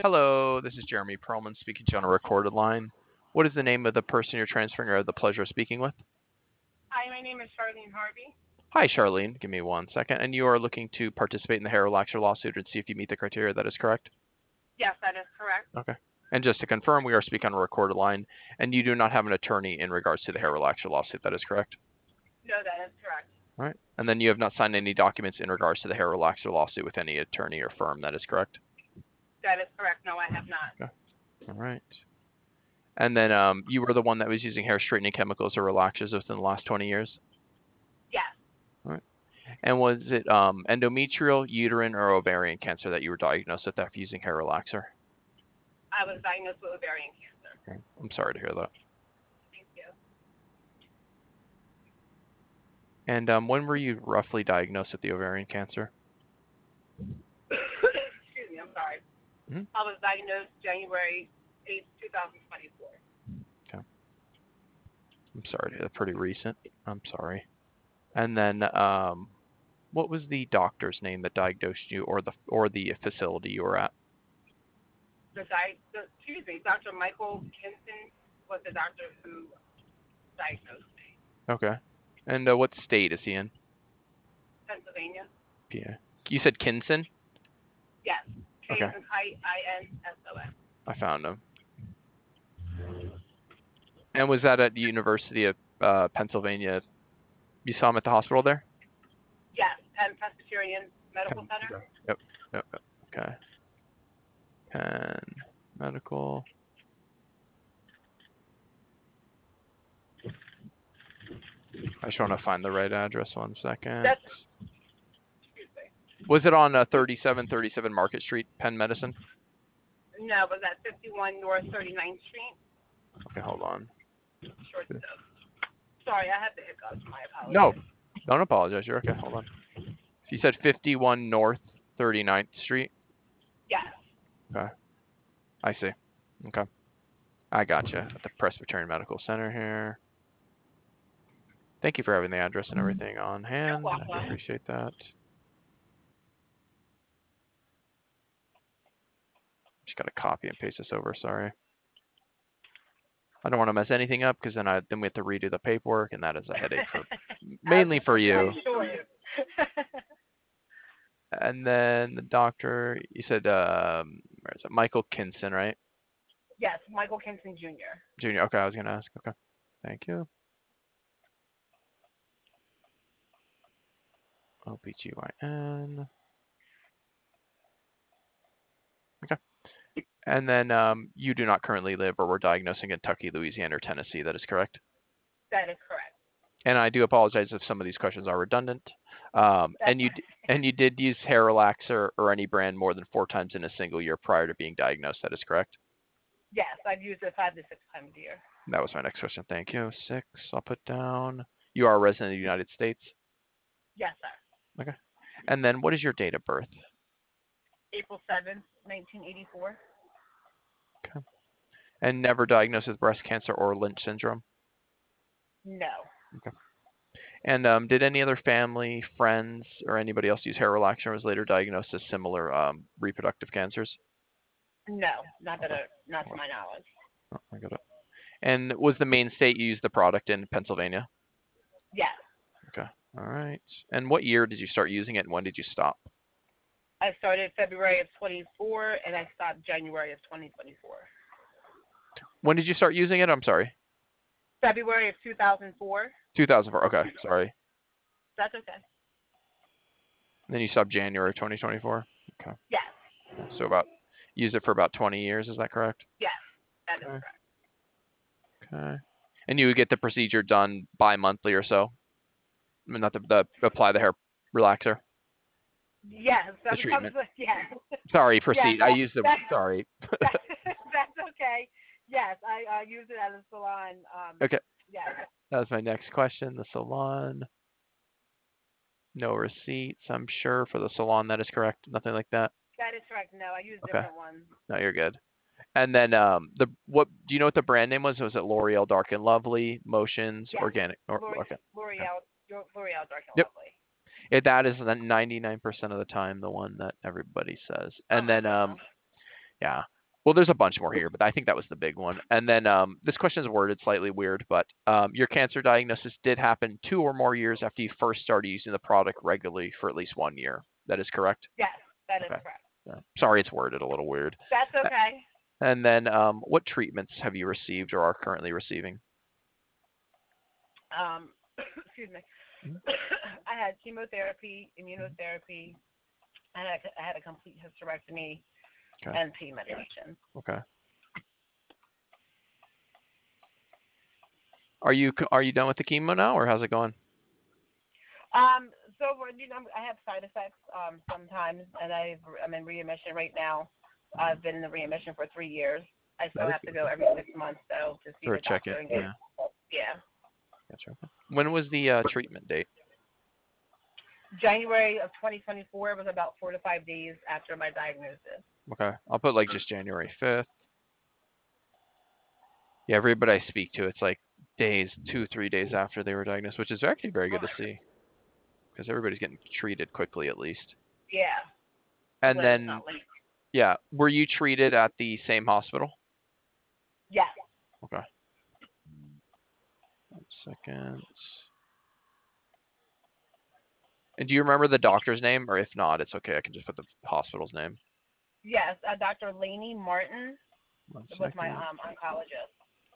Hello, this is Jeremy Perlman speaking to you on a recorded line. What is the name of the person you're transferring or have the pleasure of speaking with? Hi, my name is Charlene Harvey. Hi, Charlene. Give me 1 second. And you are looking to participate in the hair relaxer lawsuit and see if you meet the criteria. That is correct? Yes, that is correct. Okay. And just to confirm, we are speaking on a recorded line, and you do not have an attorney in regards to the hair relaxer lawsuit. That is correct? No, that is correct. All right. And then you have not signed any documents in regards to the hair relaxer lawsuit with any attorney or firm. That is correct? That is correct. No, I have not. Okay. All right. And then you were the one that was using hair straightening chemicals or relaxers within the last 20 years? Yes, All right. And was it endometrial, uterine, or ovarian cancer that you were diagnosed with after using hair relaxer? I was diagnosed with ovarian cancer. Okay. I'm sorry to hear that. Thank you. And when were you roughly diagnosed with the ovarian cancer? Excuse me, I'm sorry. Hmm. I was diagnosed January 8th, 2024. Okay. I'm sorry to hear that. Pretty recent. I'm sorry. And then what was the doctor's name that diagnosed you, or the facility you were at? Dr. Michael Kinson was the doctor who diagnosed me. Okay. And what state is he in? Pennsylvania? PA. You said Kinson? Yes. Okay. Kinson. I found him. And was that at the University of Pennsylvania? You saw him at the hospital there? Yes, Penn Presbyterian Medical Center. Yep. Okay. Penn Medical. I just want to find the right address. 1 second. Excuse me. Was it on 3737 Market Street, Penn Medicine? No, it was at 51 North 39th Street. Okay, hold on. Short stuff. Sorry, I had the hiccups. My apologies. No, don't apologize. You're okay. Hold on. You said 51 North 39th Street? Yes. Okay. I see. Okay. I gotcha. At the Presbyterian Medical Center here. Thank you for having the address and everything on hand. You're I welcome. appreciate that. Just got to copy and paste this over. Sorry. I don't want to mess anything up because then we have to redo the paperwork, and that is a headache for mainly for you. Sure. And then the doctor, you said, where is it? Michael Kinson, right? Yes, Michael Kinson Jr. Junior. Okay, I was gonna ask. Okay, thank you. OBGYN. Okay. And then you do not currently live or were diagnosed in Kentucky, Louisiana, or Tennessee. That is correct. That is correct. And I do apologize if some of these questions are redundant. And you did use hair relaxer or any brand more than 4 times in a single year prior to being diagnosed. That is correct. Yes, I've used it 5 to 6 times a year. That was my next question. Thank you. 6. I'll put down. You are a resident of the United States. Yes, sir. Okay. And then what is your date of birth? April 7th, 1984. Okay. And never diagnosed with breast cancer or Lynch syndrome? No. Okay. And did any other family, friends, or anybody else use hair relaxer and was later diagnosed with similar reproductive cancers? No, not to my knowledge. Oh, I got it. And was the main state you used the product in Pennsylvania? Yes. Okay. All right. And what year did you start using it, and when did you stop? I started February of 24, and I stopped January of 2024. When did you start using it? I'm sorry. February of 2004. 2004. Okay. Sorry. That's okay. And then you stopped January 2024? Okay. Yes. So used it for about 20 years, is that correct? Yes, that is correct. Okay. And you would get the procedure done bi-monthly or so? I mean, not the apply the hair relaxer? Yes. The treatment. Yes. Sorry, proceed. Yes, I used the, sorry. That's okay. Yes, I use it at a salon. Okay. Yes. That was my next question. The salon. No receipts, I'm sure, for the salon. That is correct. Nothing like that? That is correct. No, I use different ones. No, you're good. And then do you know what the brand name was? Was it L'Oreal Dark and Lovely, Motions, Yes. Organic? L'Oreal Okay. L'Oreal Dark and Yep. Lovely. That is 99% of the time the one that everybody says. And then Yeah. Well, there's a bunch more here, but I think that was the big one. And then this question is worded slightly weird, but your cancer diagnosis did happen 2 or more years after you first started using the product regularly for at least 1 year. That is correct? Yes, that is Okay. correct. Yeah. Sorry, it's worded a little weird. That's okay. And then what treatments have you received or are currently receiving? Excuse me. Mhm. I had chemotherapy, immunotherapy. I had a complete hysterectomy Okay. and pain medication. Okay. Are you done with the chemo now, or how's it going? So I have side effects sometimes, and I'm in readmission right now. I've been in the readmission for 3 years. I still have to go every 6 months though to see Or the check doctor it. and get Yeah. yeah. Gotcha. When was the treatment date? January of 2024 was about 4 to 5 days after my diagnosis. Okay. I'll put like just January 5th. Yeah, everybody I speak to, it's like days, 2, 3 days after they were diagnosed, which is actually very good to see because everybody's getting treated quickly at least. Yeah. And Well, it's then, not late. yeah, were you treated at the same hospital? Yes. Okay. 1 second. And do you remember the doctor's name? Or if not, it's okay. I can just put the hospital's name. Yes. Dr. Laney Martin 1 was my second. oncologist.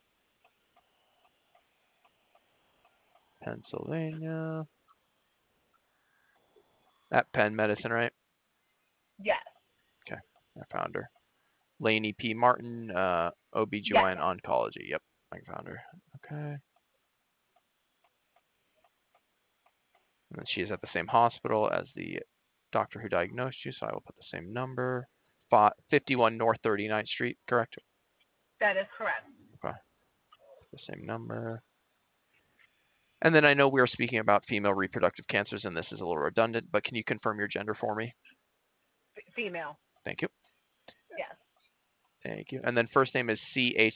Pennsylvania. At Penn Medicine, right? Yes. Okay. I found her. Laney P. Martin, Yes. OBGYN oncology. Yep. I found her. Okay. And then she is at the same hospital as the doctor who diagnosed you, so I will put the same number. 51 North 39th Street, correct? That is correct. Okay. The same number. And then I know we are speaking about female reproductive cancers, and this is a little redundant, but can you confirm your gender for me? Female. Thank you. Yes. Thank you. And then first name is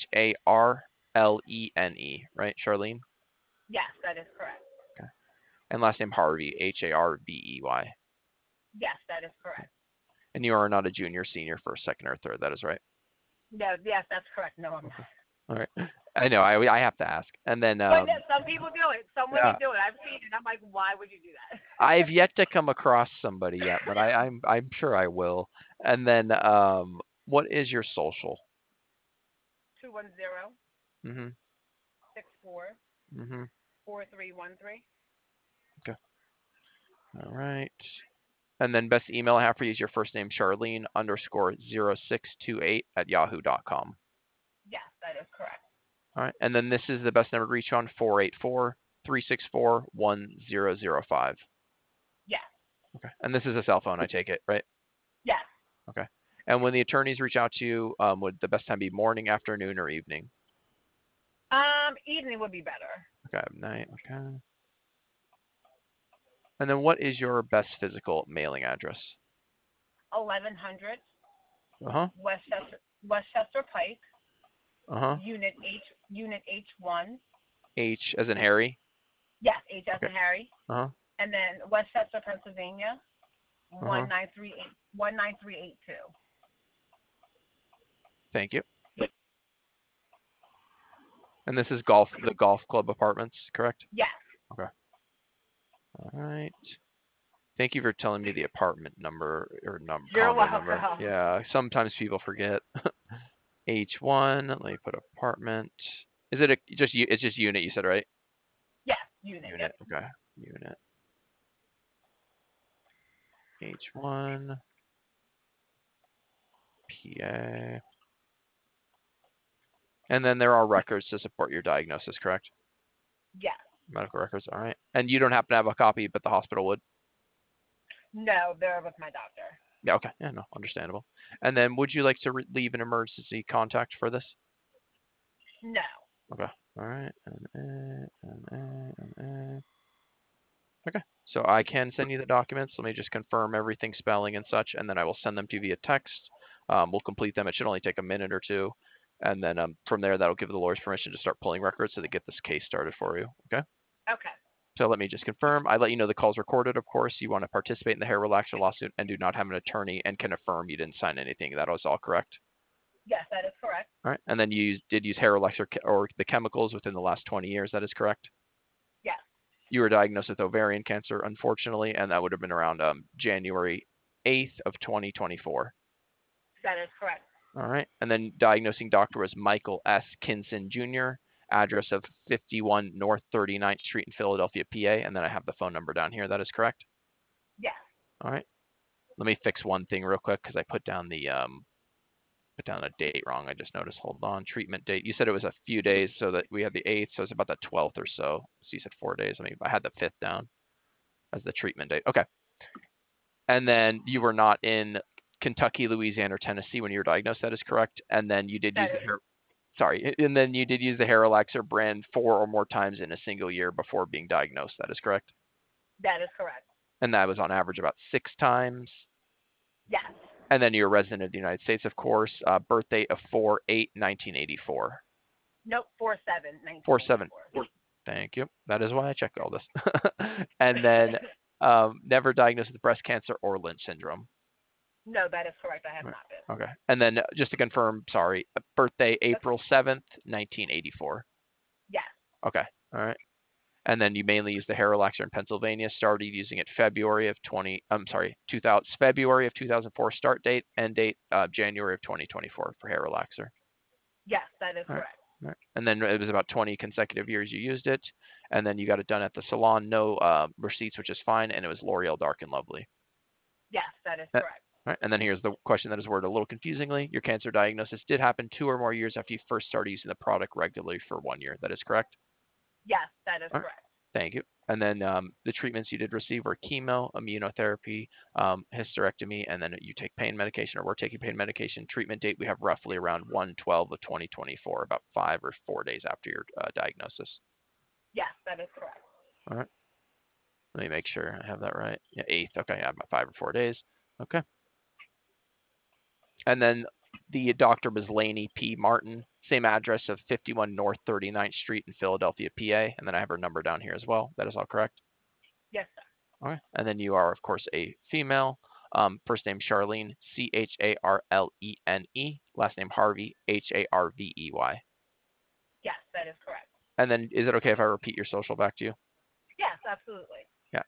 Charlene, right? Charlene? Yes, that is correct. Okay. And last name Harvey, Harvey. Yes, that is correct. And you are not a junior, senior, first, second, or third. That is right. No, yes, that's correct. No, I'm not. All right. I know. I have to ask. And then But some people do it. Some women yeah, do it. I've seen it. I'm like, why would you do that? I've yet to come across somebody yet, but I'm sure I will. And then what is your social? 210 Mhm. 64 Mhm. 4313. Okay. All right. And then best email I have for you is your first name Charlene _0628 at yahoo.com. Yes, that is correct. All right. And then this is the best number to reach on 484-364-1005. Yes. Okay. And this is a cell phone, I take it, right? Yes. Okay. And when the attorneys reach out to you, would the best time be morning, afternoon, or evening? Evening would be better. Okay, night. Okay. And then what is your best physical mailing address? 1100 Uh-huh. Westchester Pike, Uh-huh. Unit H1. H as in Harry? Yes, H as Okay. in Harry. Uh-huh. And then Westchester, Pennsylvania, Uh-huh. 19382. Thank you. And this is the golf club apartments, correct? Yes. Okay. All right. Thank you for telling me the apartment number or You're condo welcome. number. Yeah, sometimes people forget. H1, let me put apartment. Is it it's just unit you said, right? Yes, unit. Unit. Yep. Okay. Unit. H1 PA. And then there are records to support your diagnosis, correct? Yes. Medical records, all right. And you don't happen to have a copy, but the hospital would? No, they're with my doctor. Yeah, okay. Yeah, no, understandable. And then would you like to leave an emergency contact for this? No. Okay. All right. Okay. So I can send you the documents. Let me just confirm everything, spelling and such, and then I will send them to you via text. We'll complete them. It should only take a minute or two. And then from there, that'll give the lawyers permission to start pulling records so they get this case started for you. Okay? Okay. So let me just confirm. I let you know the call's recorded, of course. You want to participate in the hair relaxer lawsuit and do not have an attorney and can affirm you didn't sign anything. That was all correct? that is correct. All right. And then you did use Heralex or the chemicals within the last 20 years. That is correct? Yes. You were diagnosed with ovarian cancer, unfortunately, and that would have been around January 8th of 2024. That is correct. All right. And then diagnosing doctor was Michael S. Kinson Jr., address of 51 North 39th Street in Philadelphia, PA. And then I have the phone number down here. That is correct? Yes. All right. Let me fix one thing real quick because I put down a date wrong. I just noticed. Hold on. Treatment date. You said it was a few days, so that we had the 8th, so it's about the 12th or so. So you said 4 days. I mean, I had the 5th down as the treatment date. Okay. And then you were not in Kentucky, Louisiana, or Tennessee when you were diagnosed. That is correct. And then you did use and then you did use the Heralaxer brand 4 or more times in a single year before being diagnosed. That is correct. That is correct. And that was on average about 6 times. Yes. And then you're a resident of the United States, of course. Birthday of 4/8/1984. Nope, 4/7/1984. 4/7. Thank you. That is why I checked all this. And then never diagnosed with breast cancer or Lynch syndrome. No, that is correct. I have not been. Okay. And then just to confirm, sorry, birthday April 7th, 1984. Yes. Okay. All right. And then you mainly use the Heralaxer in Pennsylvania. Started using it February of 2004 start date, end date January of 2024 for Heralaxer. Yes, that is correct. Right. And then it was about 20 consecutive years you used it, and then you got it done at the salon, no receipts, which is fine, and it was L'Oreal Dark and Lovely. Yes, that is correct. Right. And then here's the question that is worded a little confusingly. Your cancer diagnosis did happen 2 or more years after you first started using the product regularly for 1 year. That is correct? Yes, that is correct. Thank you. And then the treatments you did receive were chemo, immunotherapy, hysterectomy, and then you take pain medication, or we're taking pain medication. Treatment date we have roughly around 1/12 of 2024, about 5 or 4 days after your diagnosis. Yes, that is correct. All right. Let me make sure I have that right. Yeah, 8th. Okay, yeah, about 5 or 4 days. Okay. And then the doctor was Laney P. Martin, same address of 51 North 39th Street in Philadelphia, PA. And then I have her number down here as well. That is all correct? Yes, sir. All right. And then you are, of course, a female. First name Charlene, Charlene. Last name Harvey, Harvey. Yes, that is correct. And then is it okay if I repeat your social back to you? Yes, absolutely. Yeah.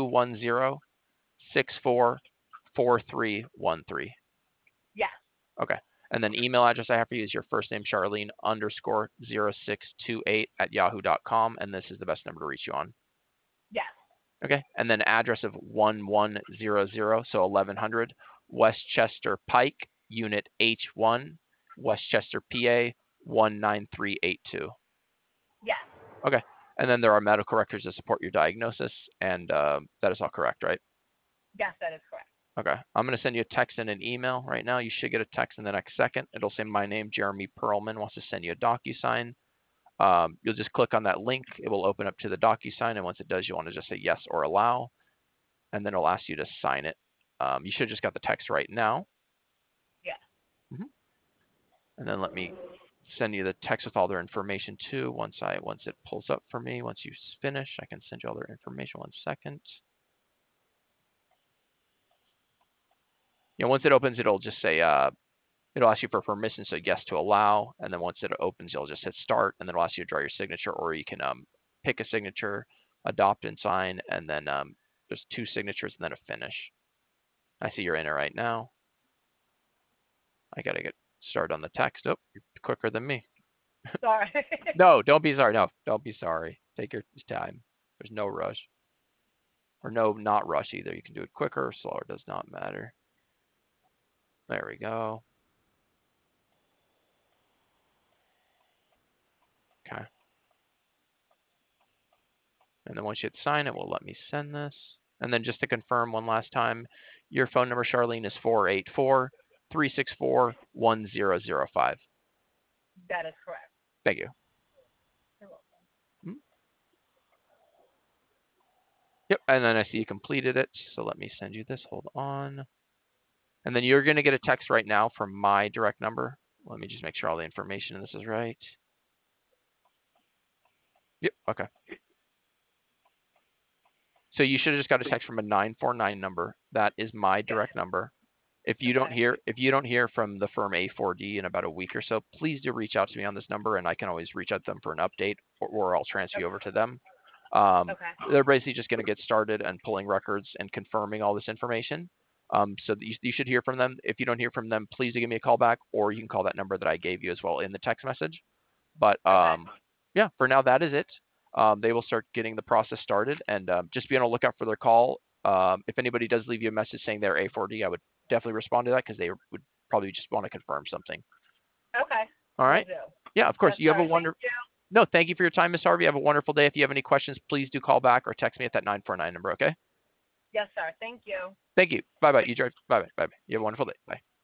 210-644313. Yes. Okay. And then email address I have for you is your first name Charlene _0628 @yahoo.com. And this is the best number to reach you on. Yes. Okay. And then address of 1100, so 1100 Westchester Pike, Unit H1, Westchester, PA 19382. Yes. Okay. And then there are medical records to support your diagnosis, and that is all correct, right? Yes, that is correct. Okay. I'm going to send you a text and an email right now. You should get a text in the next second. It'll say my name, Jeremy Perlman, wants to send you a DocuSign. You'll just click on that link. It will open up to the DocuSign, and once it does, you want to just say yes or allow, and then it'll ask you to sign it. You should have just got the text right now. Yes. And then let me send you the text with all their information too. Once it pulls up for me, once you finish, I can send you all their information. 1 second. Once it opens, it'll just say it'll ask you for permission, so yes to allow, and then once it opens, you'll just hit start, and then it'll ask you to draw your signature, or you can pick a signature, adopt and sign, and then there's 2 signatures and then a finish. I see you're in it right now. I gotta get started on the text. Oh, you're quicker than me. Sorry. No, don't be sorry. No, don't be sorry. Take your time. There's no rush. Or no, not rush either. You can do it quicker or slower. It does not matter. There we go. Okay. And then once you hit sign, it will let me send this. And then just to confirm one last time, your phone number, Charlene, is 484-364-1005. That is correct. Thank you. You're welcome. Yep, and then I see you completed it. So let me send you this. Hold on. And then you're going to get a text right now from my direct number. Let me just make sure all the information in this is right. Yep, okay. So you should have just got a text from a 949 number. That is my direct number. If you don't Okay. hear from the firm A4D in about a week or so, please do reach out to me on this number, and I can always reach out to them for an update, or I'll transfer you over to them. Okay. They're basically just going to get started and pulling records and confirming all this information. So you should hear from them. If you don't hear from them, please do give me a call back, or you can call that number that I gave you as well in the text message. But Okay. yeah, for now that is it. They will start getting the process started, and just be on the lookout for their call. If anybody does leave you a message saying they're A4D, I would definitely respond to that because they would probably just want to confirm something. Okay. All Will right. do. Yeah, of course. Yes, You have sir. a Thank wonderful. you. No, thank you for your time, Miss Harvey. Have a wonderful day. If you have any questions, please do call back or text me at that 949 number. Okay. Yes, sir. Thank you. Thank you. Bye bye. You drive. Bye bye. Bye bye. You have a wonderful day. Bye.